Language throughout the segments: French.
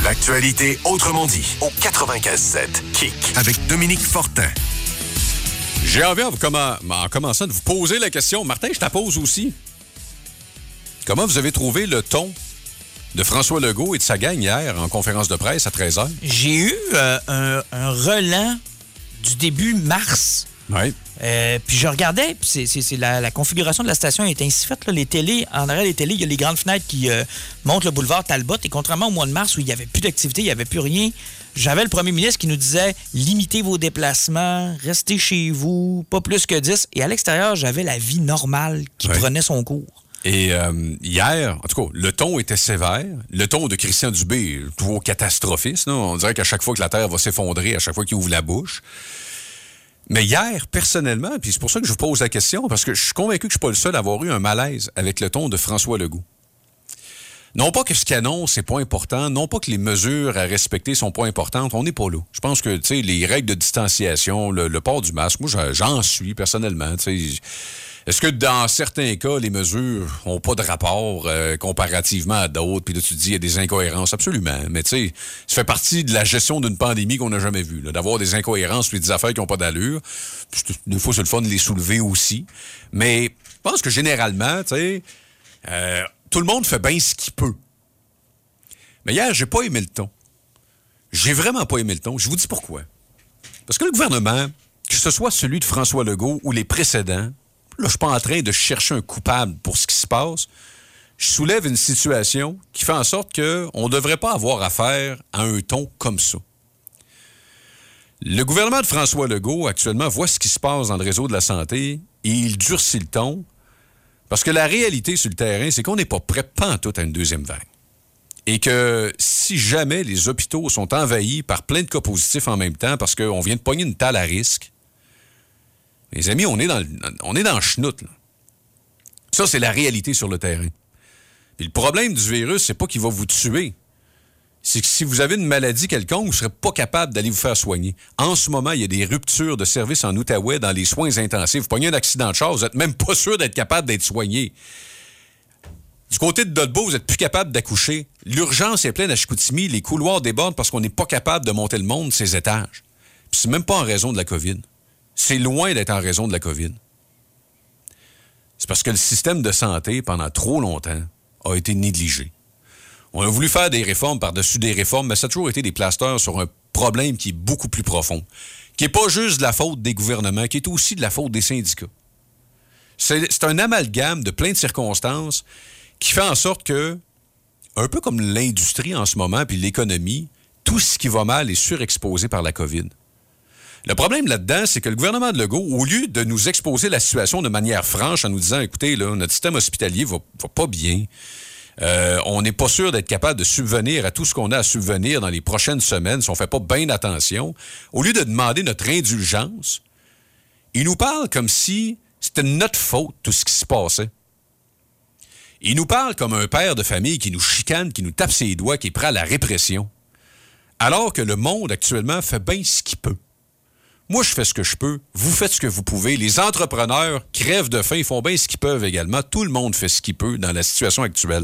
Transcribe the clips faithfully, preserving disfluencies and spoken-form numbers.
L'actualité autrement dit au quatre-vingt-quinze sept Kick avec Dominique Fortin. J'ai envie, en, comment, en commençant, de vous poser la question. Martin, je te la pose aussi. Comment vous avez trouvé le ton de François Legault et de sa gang hier en conférence de presse à treize heures? J'ai eu euh, un, un relan du début mars. Oui. Euh, puis je regardais, puis c'est, c'est, c'est la, la configuration de la station est ainsi faite. Là, les télés, en arrière des télés, il y a les grandes fenêtres qui euh, montent le boulevard Talbot. Et contrairement au mois de mars où il n'y avait plus d'activité, il n'y avait plus rien, j'avais le premier ministre qui nous disait « Limitez vos déplacements, restez chez vous, pas plus que dix ». Et à l'extérieur, j'avais la vie normale qui oui. prenait son cours. Et euh, hier, en tout cas, le ton était sévère. Le ton de Christian Dubé, toujours catastrophiste. Là. On dirait qu'à chaque fois que la Terre va s'effondrer, à chaque fois qu'il ouvre la bouche. Mais hier, personnellement, puis c'est pour ça que je vous pose la question, parce que je suis convaincu que je ne suis pas le seul à avoir eu un malaise avec le ton de François Legault. Non pas que ce qu'il annonce n'est pas important, non pas que les mesures à respecter sont pas importantes, on n'est pas là. Je pense que, tu sais, les règles de distanciation, le, le port du masque, moi, j'en suis personnellement, tu sais. Est-ce que dans certains cas, les mesures n'ont pas de rapport euh, comparativement à d'autres? Puis là, tu te dis, il y a des incohérences. Absolument. Mais tu sais, ça fait partie de la gestion d'une pandémie qu'on n'a jamais vue. Là, d'avoir des incohérences puis des affaires qui n'ont pas d'allure. Puis, des fois, c'est le fun de les soulever aussi. Mais je pense que généralement, tu sais, euh, tout le monde fait bien ce qu'il peut. Mais hier, j'ai pas aimé le ton. J'ai vraiment pas aimé le ton. Je vous dis pourquoi. Parce que le gouvernement, que ce soit celui de François Legault ou les précédents, là, je suis pas en train de chercher un coupable pour ce qui se passe. Je soulève une situation qui fait en sorte qu'on ne devrait pas avoir affaire à un ton comme ça. Le gouvernement de François Legault, actuellement, voit ce qui se passe dans le réseau de la santé et il durcit le ton parce que la réalité sur le terrain, c'est qu'on n'est pas prêt pantoute à une deuxième vague. Et que si jamais les hôpitaux sont envahis par plein de cas positifs en même temps parce qu'on vient de pogner une tale à risque, mes amis, on est dans le, on est dans le schnout, là. Ça, c'est la réalité sur le terrain. Puis le problème du virus, c'est pas qu'il va vous tuer. C'est que si vous avez une maladie quelconque, vous ne serez pas capable d'aller vous faire soigner. En ce moment, il y a des ruptures de services en Outaouais dans les soins intensifs. Vous pognez un accident de char, vous n'êtes même pas sûr d'être capable d'être soigné. Du côté de Dolbeau, vous n'êtes plus capable d'accoucher. L'urgence est pleine à Chicoutimi. Les couloirs débordent parce qu'on n'est pas capable de monter le monde, ces étages. Puis c'est même pas en raison de la COVID. C'est loin d'être en raison de la COVID. C'est parce que le système de santé, pendant trop longtemps, a été négligé. On a voulu faire des réformes par-dessus des réformes, mais ça a toujours été des plasteurs sur un problème qui est beaucoup plus profond, qui n'est pas juste de la faute des gouvernements, qui est aussi de la faute des syndicats. C'est, c'est un amalgame de plein de circonstances qui fait en sorte que, un peu comme l'industrie en ce moment, puis l'économie, tout ce qui va mal est surexposé par la COVID. Le problème là-dedans, c'est que le gouvernement de Legault, au lieu de nous exposer la situation de manière franche en nous disant, écoutez, là, notre système hospitalier va, va pas bien, euh, on n'est pas sûr d'être capable de subvenir à tout ce qu'on a à subvenir dans les prochaines semaines si on fait pas bien attention, au lieu de demander notre indulgence, il nous parle comme si c'était notre faute tout ce qui se passait. Il nous parle comme un père de famille qui nous chicane, qui nous tape ses doigts, qui est prêt à la répression, alors que le monde actuellement fait bien ce qu'il peut. Moi, je fais ce que je peux. Vous faites ce que vous pouvez. Les entrepreneurs crèvent de faim. Ils font bien ce qu'ils peuvent également. Tout le monde fait ce qu'il peut dans la situation actuelle.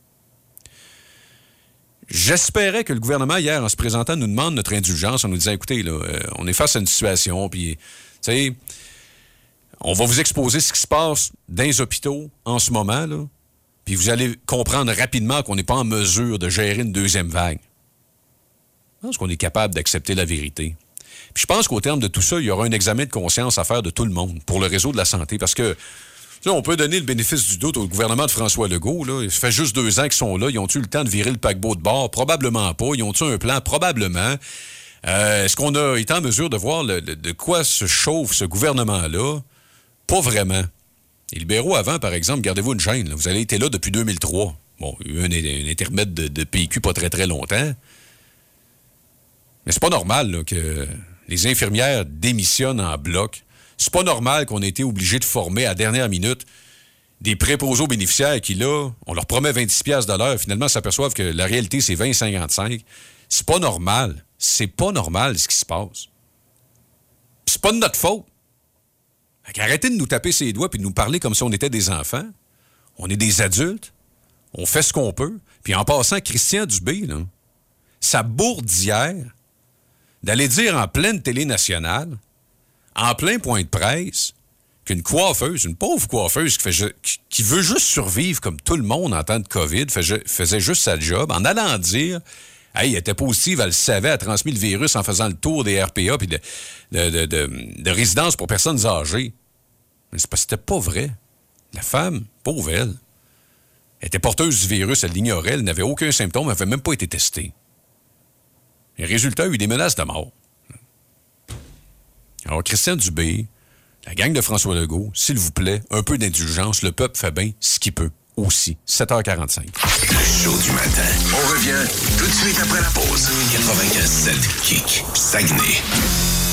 J'espérais que le gouvernement, hier, en se présentant, nous demande notre indulgence en nous disant, écoutez, là, euh, on est face à une situation, puis, tu sais, on va vous exposer ce qui se passe dans les hôpitaux en ce moment, là, puis vous allez comprendre rapidement qu'on n'est pas en mesure de gérer une deuxième vague. Je pense qu'on est capable d'accepter la vérité. Puis je pense qu'au terme de tout ça, il y aura un examen de conscience à faire de tout le monde pour le réseau de la santé. Parce que, tu sais, on peut donner le bénéfice du doute au gouvernement de François Legault. Là. Ça fait juste deux ans qu'ils sont là. Ils ont-tu le temps de virer le paquebot de bord? Probablement pas. Ils ont-tu un plan? Probablement. Euh, est-ce qu'on a été en mesure de voir le, le, de quoi se chauffe ce gouvernement-là? Pas vraiment. Les libéraux avant, par exemple, gardez-vous une chaîne. Là. Vous avez été là depuis deux mille trois. Bon, il y a eu un, un intermède de, de P Q pas très, très longtemps. Mais c'est pas normal là, que les infirmières démissionnent en bloc. C'est pas normal qu'on ait été obligé de former à la dernière minute des préposés aux bénéficiaires qui, là, on leur promet vingt-six piastres de l'heure. Finalement, s'aperçoivent que la réalité, c'est vingt cinquante-cinq. C'est pas normal. C'est pas normal ce qui se passe. C'est pas de notre faute. Arrêtez de nous taper ses doigts et de nous parler comme si on était des enfants. On est des adultes. On fait ce qu'on peut. Puis en passant, Christian Dubé, là, sa bourde d'hier, d'aller dire en pleine télé nationale, en plein point de presse, qu'une coiffeuse, une pauvre coiffeuse qui, fait, qui, qui veut juste survivre comme tout le monde en temps de COVID, fait, faisait juste sa job, en allant dire, hey, elle était positive, elle le savait, elle a transmis le virus en faisant le tour des R P A puis de, de, de, de, de résidences pour personnes âgées. Mais c'est parce que c'était pas vrai. La femme, pauvre elle, elle était porteuse du virus, elle l'ignorait, elle n'avait aucun symptôme, elle n'avait même pas été testée. Les résultats, il y a eu des menaces de mort. Alors, Christian Dubé, la gang de François Legault, s'il vous plaît, un peu d'indulgence. Le peuple fait bien ce qu'il peut aussi. sept heures quarante-cinq. Le show du matin. On revient tout de suite après la pause. quatre-vingt-quinze sept Kick. Saguenay.